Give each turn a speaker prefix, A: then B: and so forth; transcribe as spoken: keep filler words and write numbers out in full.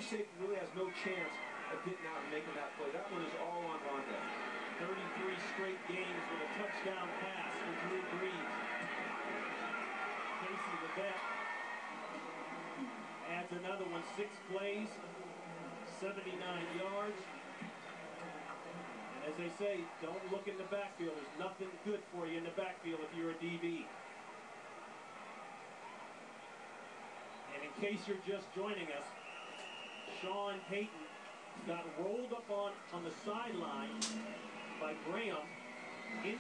A: free safety really has no chance of getting out and making that play. That one is all on Rondale.
B: thirty-three straight games with a touchdown pass for Drew Brees. Casey the vet adds another one, six plays, seventy-nine yards. And as they say, don't look in the backfield. There's nothing good for you in the backfield if you're a D B. And in case you're just joining us, Sean Payton got rolled up on, on the sideline by Graham.